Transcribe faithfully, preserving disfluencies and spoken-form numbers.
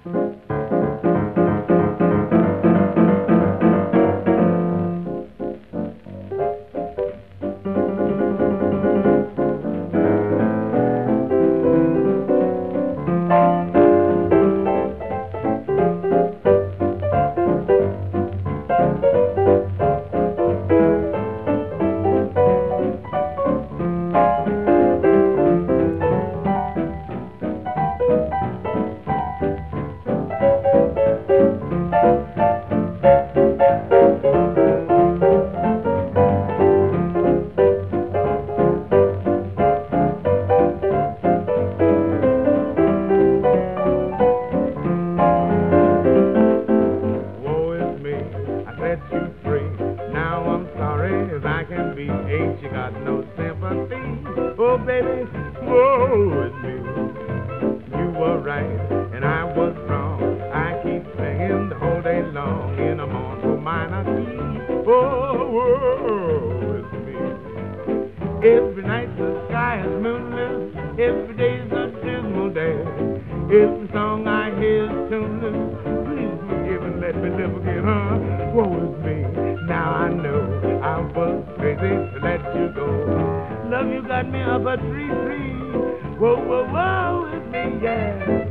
Ain't you got no sympathy? Oh, baby, woe is me. You were right, and I was wrong. I keep singing the whole day long in a mournful minor key. Oh, woe is me. Every night the sky is moonless. Every day's a dismal day. Every song I hear is tuneless. Please forgive and let me live again, huh? Woe is me. Now I know I was crazy to let you go. Love, you got me up a tree tree. Whoa, whoa, whoa, it's me, yeah.